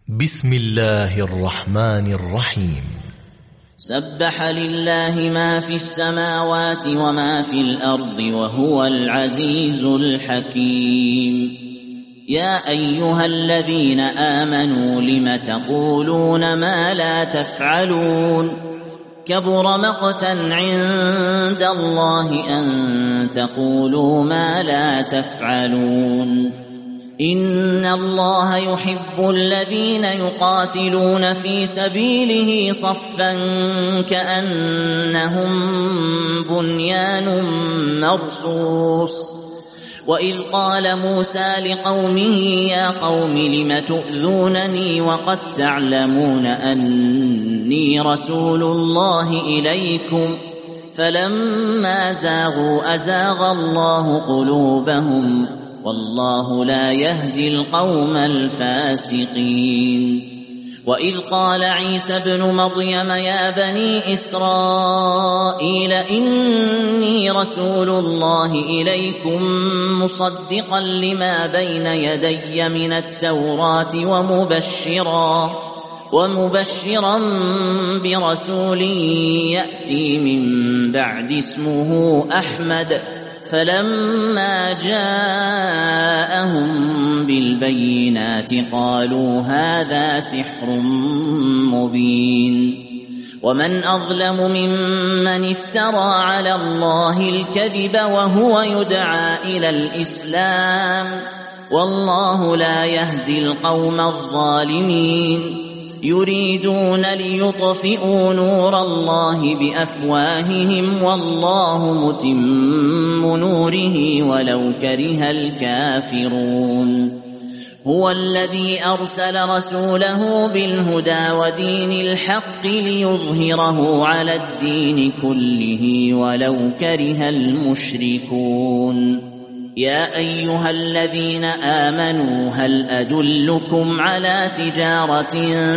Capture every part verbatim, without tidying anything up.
بسم الله الرحمن الرحيم. سبح لله ما في السماوات وما في الأرض وهو العزيز الحكيم. يا أيها الذين آمنوا لم تقولون ما لا تفعلون كبر مقتا عند الله أن تقولوا ما لا تفعلون. إن الله يحب الذين يقاتلون في سبيله صفا كأنهم بنيان مرصوص. وإذ قال موسى لقومه يا قوم لم تؤذونني وقد تعلمون أني رسول الله إليكم فلما زاغوا أزاغ الله قلوبهم والله لا يهدي القوم الفاسقين. وإذ قال عيسى ابن مريم يا بني إسرائيل إني رسول الله إليكم مصدقا لما بين يدي من التوراة ومبشرا ومبشرا برسول يأتي من بعد اسمه أحمد. فلما جاءهم بالبينات قالوا هذا سحر مبين. ومن أظلم ممن افترى على الله الكذب وهو يدعى إلى الإسلام والله لا يهدي القوم الظالمين. يريدون ليطفئوا نور الله بأفواههم والله متم نوره ولو كره الكافرون. هو الذي أرسل رسوله بالهدى ودين الحق ليظهره على الدين كله ولو كره المشركون. يا أيها الذين آمنوا هل أدلكم على تجارة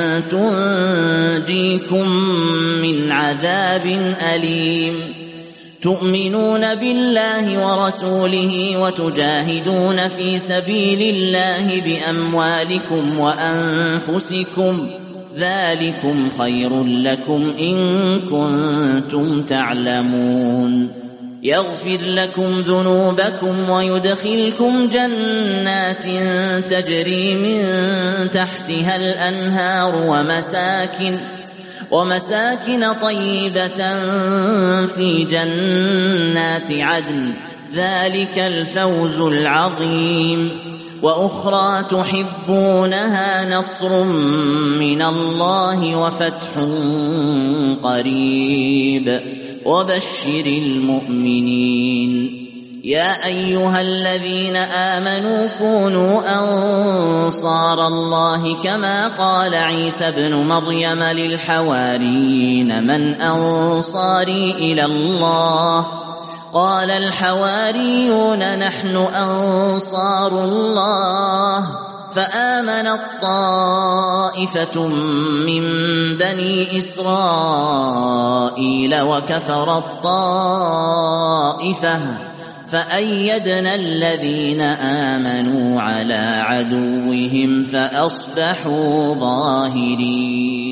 تنجيكم من عذاب أليم تؤمنون بالله ورسوله وتجاهدون في سبيل الله بأموالكم وأنفسكم ذلكم خير لكم إن كنتم تعلمون. يغفر لكم ذنوبكم ويدخلكم جنات تجري من تحتها الأنهار ومساكن ومساكن طيبة في جنات عدن ذلك الفوز العظيم. وأخرى تحبونها نصر من الله وفتح قريب وبشر المؤمنين. يا أيها الذين آمنوا كونوا أنصار الله كما قال عيسى ابن مريم للحواريين من أنصاري إلى الله قال الحواريون نحن أنصار الله. فآمنت طائفة من بني إسرائيل وكفرت طائفة فأيدنا الذين آمنوا على عدوهم فأصبحوا ظاهرين.